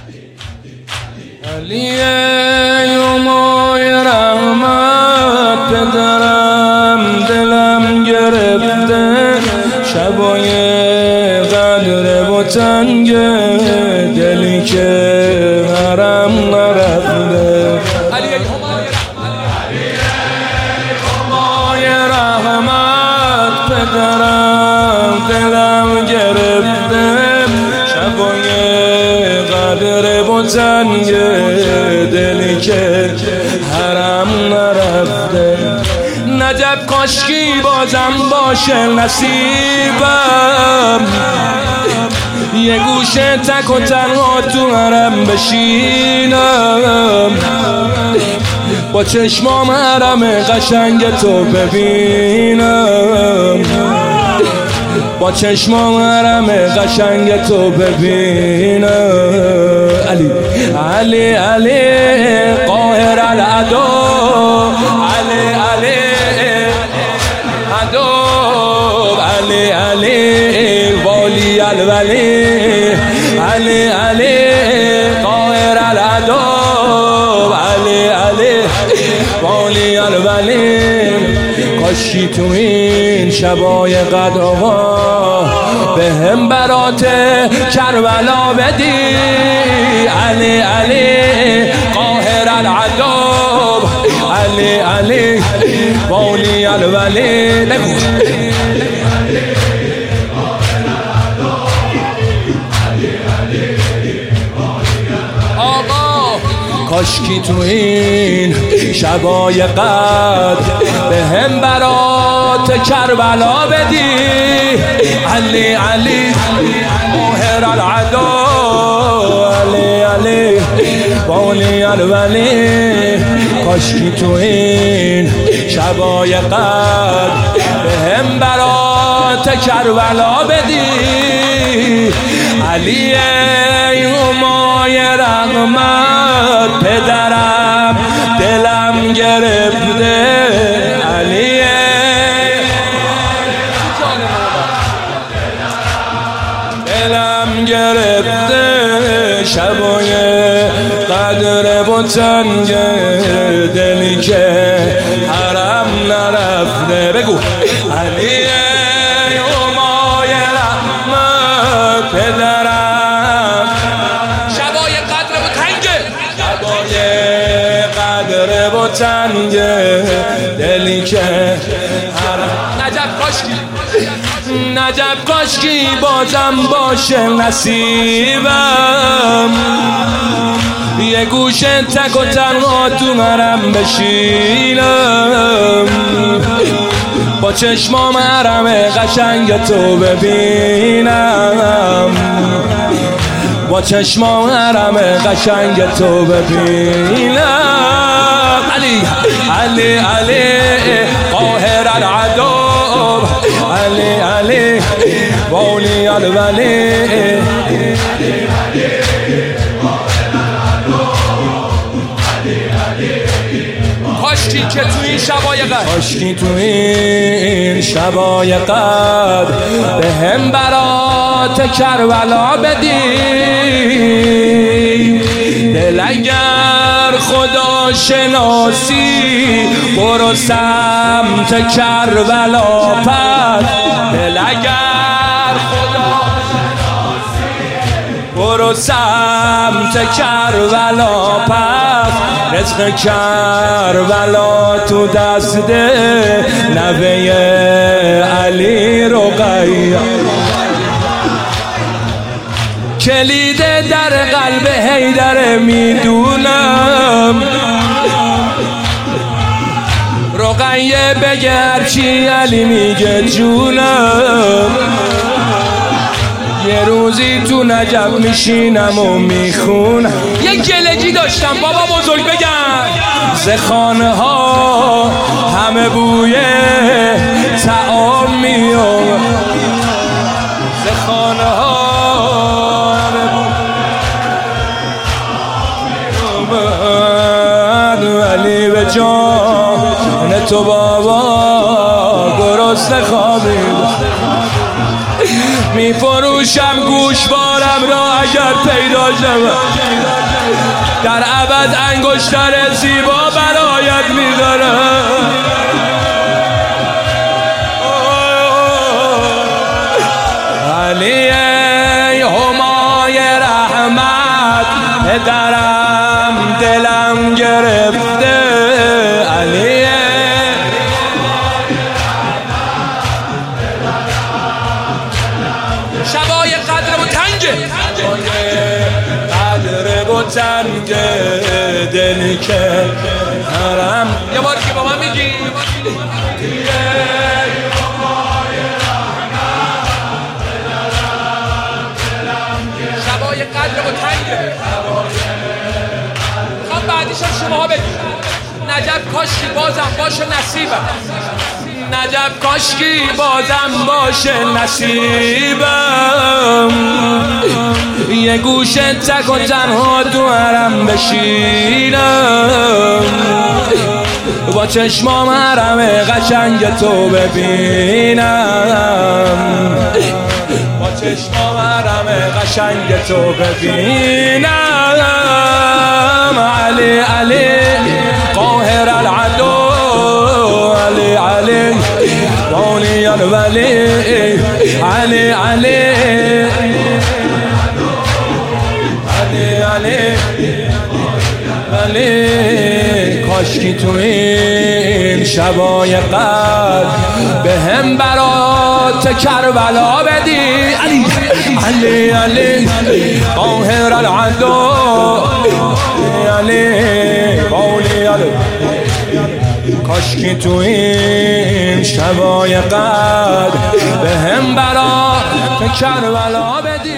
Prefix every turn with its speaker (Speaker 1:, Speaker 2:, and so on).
Speaker 1: علی یومای رحمت پدرم دلم گرفته، شبای قدر و تنگ دلی که حرم نرفته. علی یومای رحمت پدرم دلم گرفته، شبای قدر و تنگ دلی که حرم نرفته. نجب کاشکی بازم باشه نصیبم، یه گوشه تک و تنها تو حرم بشینم، با چشمام حرم قشنگ تو ببینم، با چشمام حرم قشنگ تو ببینم. علی علی علی قاهر العدو، علی علی عدو، علی علی والی الولی، علی علی قاهر العدو، علی علی والی الولی. کاشکی تو این شبای قدر آقا به هم برات کربلا بدی، علی علی قاهر العدو، علی علی والی الولی. کاشکی تو این شبای قدر به هم برات کربلا بدی، علی علی قاهر العدو، علی علی والی الولی. کاشکی تو این شبای قدر به هم برات کربلا بدی، علی یومای رحمت پدرم دلم گرفته، علی دلم گرفته، شبای قدر و تنگ دلی که حرم نرفته. بگو علی یومای رحمت پدرم، شبای قدر و تنگ، شبای قدر و تنگ دلی که حرم. نجب کاشکی، نجب کاشکی بازم باشه نصیبم، یه گوشه تک و تنها تو حرم بشینم، با چشمام حرم قشنگ تو ببینم، با چشمام حرم قشنگ تو ببینم. علی علی علی قاهر العدو، علی علی والی الولی. کاشکی که تو این شبای قدر، کاشکی تو این شبای قدر به هم برات کربلا بدی، دل اگر خدا شناسی برو سمت کربلا پس، دل اگر خدا برو سمت کربلا پس، رزق کربلا تو دست نوه علی رقیه، کلید در قلب حیدر میدونم، رقیه بگه هرچی علی میگه جونم، یه روزی تو نجف میشینم و میخونم. یه گلگی داشتم بابا بزرگ بگم، زخانه ها همه بوی طعام میام، زخانه ها همه بوی علی به جان تو بابا گرسنه خوابید، میفروشم گوشوارم را اگر پیدا شود در ابد انگشتر زیبا برایت می‌دارم. علی همای رحمت پدرم دلم گرفته. علی شبای قدر و تنگه قدر و تنگه دلی که حرم. یه بار که با من میگی شبای قدر و تنگه. میخوام بعدیشم شماها بگید نجف کاشکی بازم باشه نصیبم. نجف کاشکی بازم باشه نصیبم. یه گوشه تک و تنها تو حرم بشینم. با چشمام حرم قشنگ تو ببینم. با چشمام حرم قشنگ تو ببینم. علی علی قاهر العدو. علی علی مولی الولی. علی علی علی علی کاشکی تو این شبای قدر به هم برات کربلا بدی. علی علی علی قاهر العدو. علی مولی کاشکی تو این شبای قدر به هم برات کربلا بدی.